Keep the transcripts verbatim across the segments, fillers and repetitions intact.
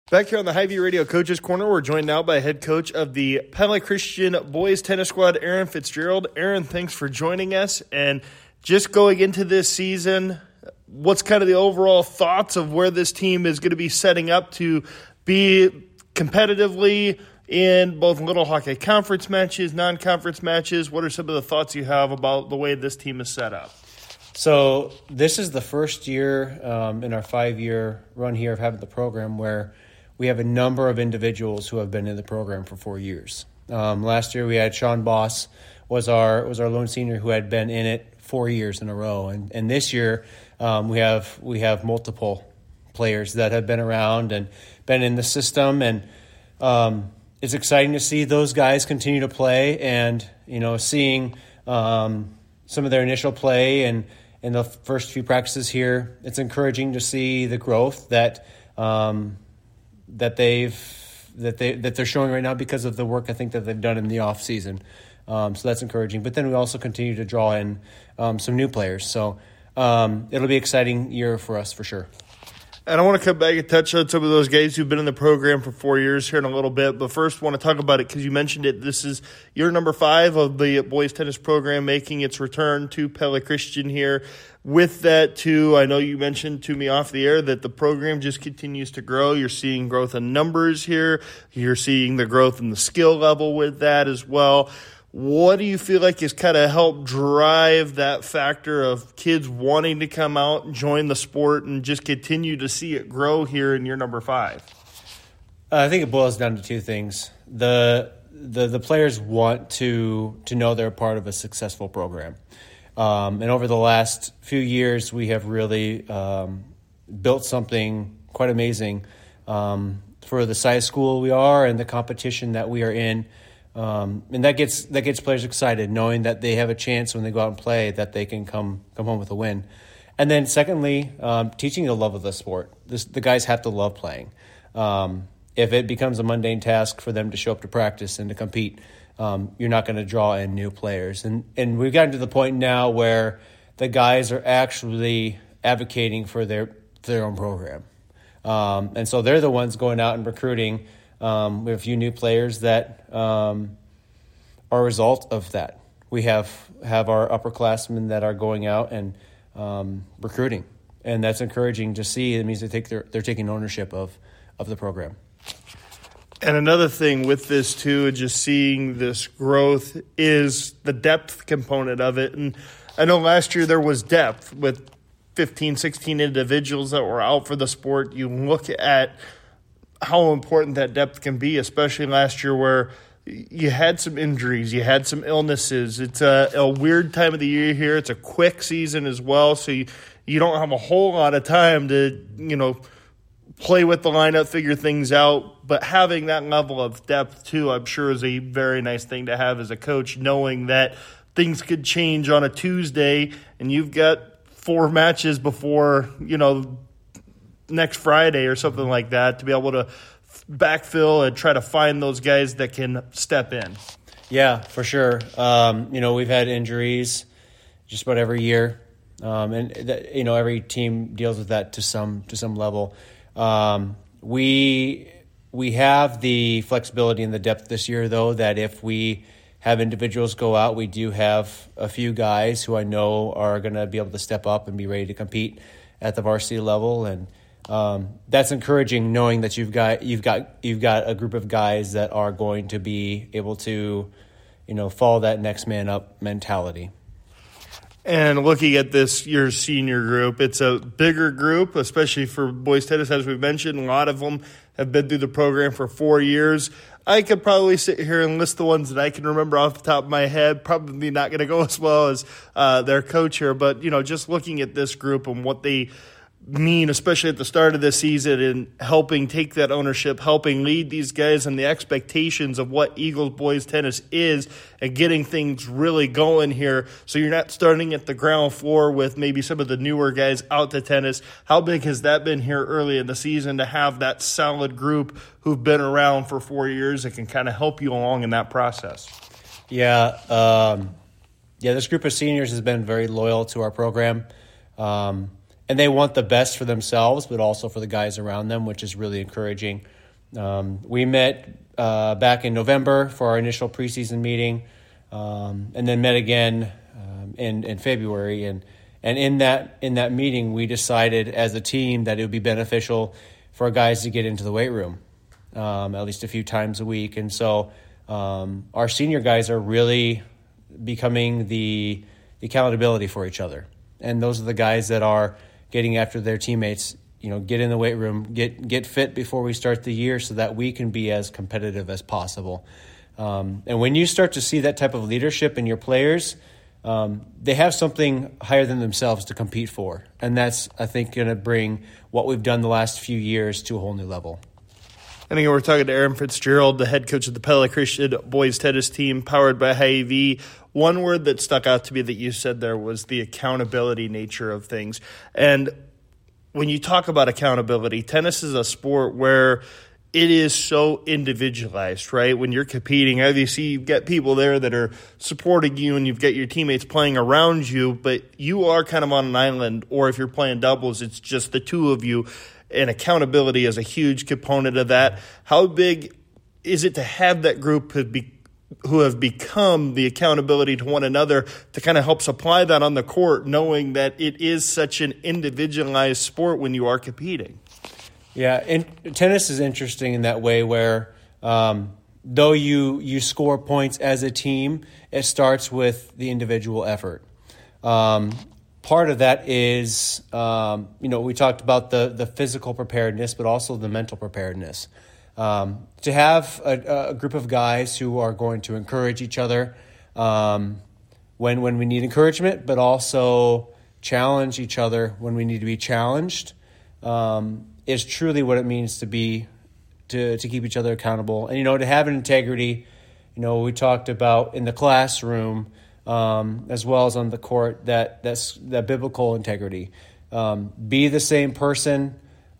Back here on the Hy-Vee Radio Coaches Corner, we're joined now by head coach of the Pele Christian Boys Tennis Squad, Aaron Fitzgerald. Aaron, thanks for joining us. And just going into this season, what's kind of the overall thoughts of where this team is going to be setting up to be competitively in both Little Hockey Conference matches, non-conference matches? What are some of the thoughts you have about the way this team is set up? So this is the first year um, in our five-year run here of having the program where we have a number of individuals who have been in the program for four years. Um, last year we had Sean Boss was our was our lone senior who had been in it four years in a row, and and this year um, we have we have multiple players that have been around and been in the system, and um, it's exciting to see those guys continue to play, and you know seeing um, some of their initial play and in the first few practices here, it's encouraging to see the growth that. Um, that they've that they that they're showing right now because of the work I think that they've done in the off season. Um, so that's encouraging. But then we also continue to draw in um, some new players. So um, it'll be an exciting year for us for sure. And I want to come back and touch on some of those guys who've been in the program for four years here in a little bit. But first, I want to talk about it because you mentioned it. This is year number five of the boys tennis program making its return to Pele Christian here. With that, too, I know you mentioned to me off the air that the program just continues to grow. You're seeing growth in numbers here. You're seeing the growth in the skill level with that as well. What do you feel like has kind of helped drive that factor of kids wanting to come out and join the sport and just continue to see it grow here in year number five? Uh, I think it boils down to two things. The the the players want to to know they're part of a successful program. Um, and over the last few years, we have really um, built something quite amazing um, for the size school we are and the competition that we are in. Um, and that gets that gets players excited, knowing that they have a chance when they go out and play that they can come come home with a win. And then secondly, um, teaching the love of the sport. This, the guys have to love playing. Um, if it becomes a mundane task for them to show up to practice and to compete, um, you're not going to draw in new players. And and we've gotten to the point now where the guys are actually advocating for their their own program. Um, and so they're the ones going out and recruiting. Um, we have a few new players that um, are a result of that. We have have our upperclassmen that are going out and um, recruiting, and that's encouraging to see. It means they take their, they're taking ownership of, of the program. And another thing with this, too, just seeing this growth is the depth component of it. And I know last year there was depth with fifteen, sixteen individuals that were out for the sport. You look at how important that depth can be, especially last year where you had some injuries, you had some illnesses. It's a, a weird time of the year here. It's a quick season as well, so you, you don't have a whole lot of time to, you know, play with the lineup, figure things out. But having that level of depth, too, I'm sure is a very nice thing to have as a coach, knowing that things could change on a Tuesday and you've got four matches before, you know, next Friday or something like that, to be able to backfill and try to find those guys that can step in. Yeah, for sure. Um, you know, we've had injuries just about every year, um, and that, you know, every team deals with that to some to some level. Um, we we have the flexibility and the depth this year, though, that if we have individuals go out, we do have a few guys who I know are going to be able to step up and be ready to compete at the varsity level, and Um, that's encouraging, knowing that you've got you've got you've got a group of guys that are going to be able to, you know, follow that next man up mentality. And looking at this year's senior group, it's a bigger group, especially for boys tennis, as we mentioned. A lot of them have been through the program for four years. I could probably sit here and list the ones that I can remember off the top of my head. Probably not going to go as well as uh, their coach here, but you know, just looking at this group and what they mean, especially at the start of this season, in helping take that ownership, helping lead these guys and the expectations of what Eagles boys tennis is, and getting things really going here. So you're not starting at the ground floor with maybe some of the newer guys out to tennis. How big has that been here early in the season to have that solid group who've been around for four years that can kind of help you along in that process? Yeah, um, yeah. This group of seniors has been very loyal to our program. Um, And they want the best for themselves, but also for the guys around them, which is really encouraging. Um, we met uh, back in November for our initial preseason meeting, um, and then met again um, in in February. And and in that in that meeting, we decided as a team that it would be beneficial for our guys to get into the weight room um, at least a few times a week. And so um, our senior guys are really becoming the, the accountability for each other, and those are the guys that are getting after their teammates. You know, get in the weight room, get get fit before we start the year so that we can be as competitive as possible. Um, and when you start to see that type of leadership in your players, um, they have something higher than themselves to compete for. And that's, I think, going to bring what we've done the last few years to a whole new level. And again, we're talking to Aaron Fitzgerald, the head coach of the Pella Christian boys tennis team powered by Hy-Vee. One word that stuck out to me that you said there was the accountability nature of things. And when you talk about accountability, tennis is a sport where it is so individualized, right? When you're competing, obviously you've got people there that are supporting you and you've got your teammates playing around you, but you are kind of on an island, or if you're playing doubles, it's just the two of you, and accountability is a huge component of that. How big is it to have that group who be who have become the accountability to one another to kind of help supply that on the court, knowing that it is such an individualized sport when you are competing? Yeah, and tennis is interesting in that way where um, though you, you score points as a team, it starts with the individual effort. Um, part of that is, um, you know, we talked about the, the physical preparedness, but also the mental preparedness. Um, to have a, a group of guys who are going to encourage each other um, when when we need encouragement, but also challenge each other when we need to be challenged, um, is truly what it means to be to to keep each other accountable. And you know, to have an integrity. You know, we talked about in the classroom um, as well as on the court that that's that biblical integrity. Um, be the same person.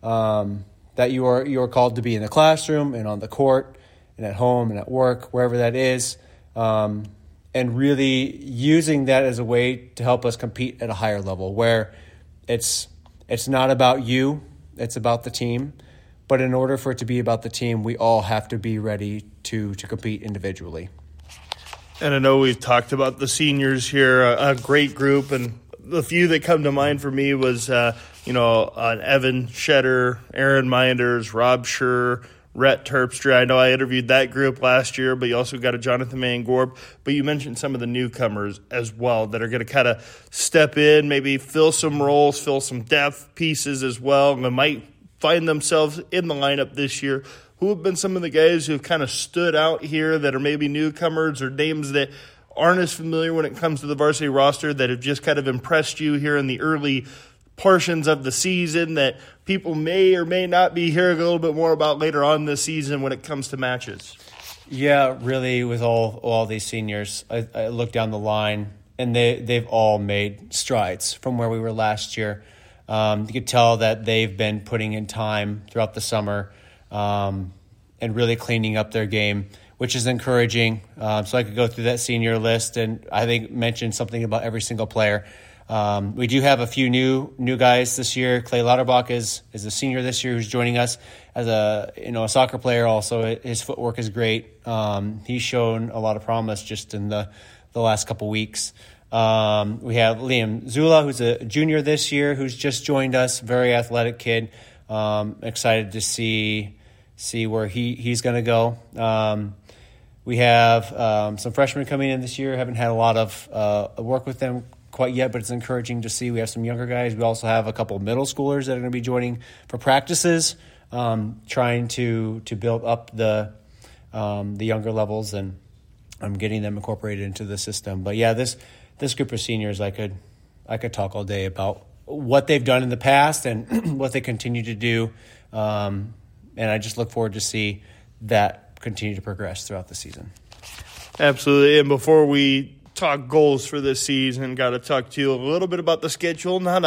Um, that you are you are called to be in the classroom and on the court and at home and at work, wherever that is, um, and really using that as a way to help us compete at a higher level where it's it's not about you, it's about the team. But in order for it to be about the team, we all have to be ready to to compete individually. And I know we've talked about the seniors here, a, a great group, and the few that come to mind for me was, uh, you know, uh, Evan Shetter, Aaron Minders, Rob Scher, Rhett Terpstra. I know I interviewed that group last year, but you also got a Jonathan Mangorb. But you mentioned some of the newcomers as well that are going to kind of step in, maybe fill some roles, fill some depth pieces as well, and might find themselves in the lineup this year. Who have been some of the guys who have kind of stood out here that are maybe newcomers or names that aren't as familiar when it comes to the varsity roster that have just kind of impressed you here in the early portions of the season that people may or may not be hearing a little bit more about later on this season when it comes to matches? Yeah, really, with all all these seniors, I, I look down the line, and they, they've all made strides from where we were last year. Um, you could tell that they've been putting in time throughout the summer um, and really cleaning up their game, which is encouraging. Um, so I could go through that senior list and I think mention something about every single player. Um, we do have a few new new guys this year. Clay Lauterbach is is a senior this year who's joining us as a you know a soccer player. Also, his footwork is great. Um, he's shown a lot of promise just in the the last couple weeks. Um, we have Liam Zula, who's a junior this year, who's just joined us. Very athletic kid. Um, excited to see see where he he's going to go. Um, we have um, some freshmen coming in this year. Haven't had a lot of uh, work with them quite yet, but it's encouraging to see. We have some younger guys. We also have a couple of middle schoolers that are going to be joining for practices, um, trying to to build up the um, the younger levels and um, getting them incorporated into the system. But yeah, this this group of seniors, I could I could talk all day about what they've done in the past and what they continue to do, um, and I just look forward to see that continue to progress throughout the season. Absolutely, and before we talk goals for this season, got to talk to you a little bit about the schedule. Not a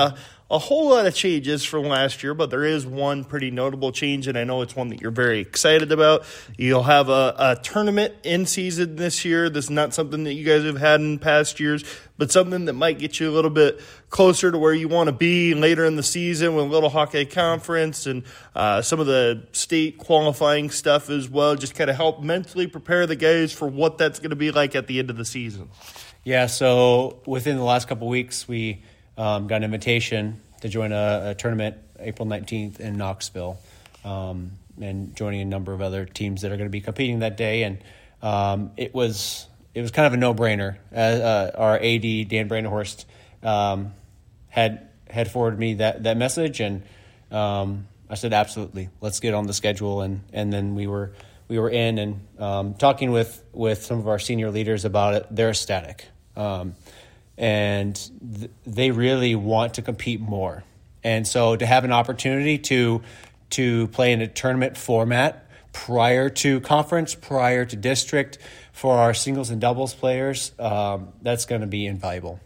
a whole lot of changes from last year, but there is one pretty notable change, and I know it's one that you're very excited about. You'll have a, a tournament in season this year. This is not something that you guys have had in past years, but something that might get you a little bit closer to where you want to be later in the season with a Little Hawkeye Conference and uh, some of the state qualifying stuff as well. Just kind of help mentally prepare the guys for what that's going to be like at the end of the season. Yeah, so within the last couple of weeks, we um, got an invitation to join a, a tournament April nineteenth in Knoxville, um, and joining a number of other teams that are going to be competing that day. And um, it was it was kind of a no-brainer. Uh, uh, our A D, Dan Brandenhorst, um, had had forwarded me that, that message, and um, I said, absolutely, let's get on the schedule. And, and then we were we were in and um, talking with, with some of our senior leaders about it. They're ecstatic. Um, and th- they really want to compete more. And so to have an opportunity to to play in a tournament format prior to conference, prior to district, for our singles and doubles players, um, that's going to be invaluable.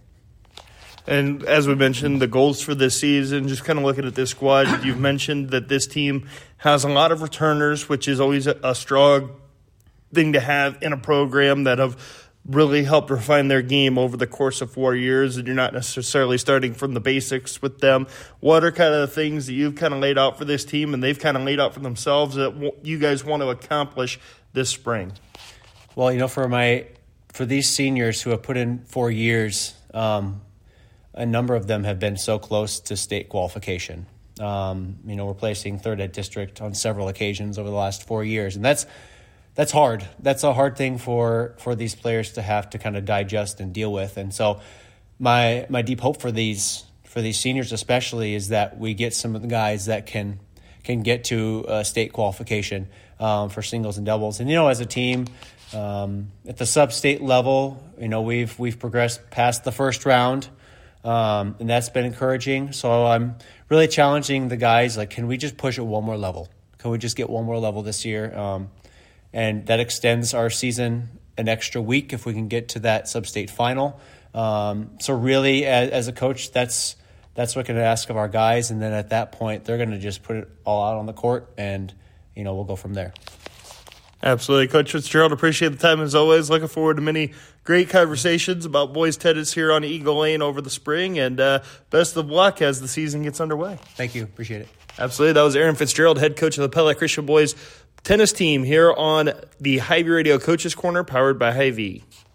And as we mentioned, the goals for this season, just kind of looking at this squad, you've mentioned that this team has a lot of returners, which is always a, a strong thing to have in a program that have really helped refine their game over the course of four years, and you're not necessarily starting from the basics with them. What are kind of the things that you've kind of laid out for this team and they've kind of laid out for themselves that you guys want to accomplish this spring? Well, you know, for my for these seniors who have put in four years, um, a number of them have been so close to state qualification. Um, you know, we're placing third at district on several occasions over the last four years, and that's That's hard. That's a hard thing for, for these players to have to kind of digest and deal with. And so my my deep hope for these for these seniors especially is that we get some of the guys that can can get to a state qualification um, for singles and doubles. And, you know, as a team um, at the sub-state level, you know, we've we've progressed past the first round, um, and that's been encouraging. So I'm really challenging the guys, like, can we just push it one more level? Can we just get one more level this year? Um And that extends our season an extra week if we can get to that sub-state final. Um, so really, as, as a coach, that's that's what I can ask of our guys. And then at that point, they're going to just put it all out on the court, and, you know, we'll go from there. Absolutely. Coach Fitzgerald, appreciate the time as always. Looking forward to many great conversations about boys tennis here on Eagle Lane over the spring. And uh, best of luck as the season gets underway. Thank you. Appreciate it. Absolutely. That was Aaron Fitzgerald, head coach of the Pella Christian boys tennis team here on the Hy-Vee Radio Coaches Corner, powered by Hy-Vee.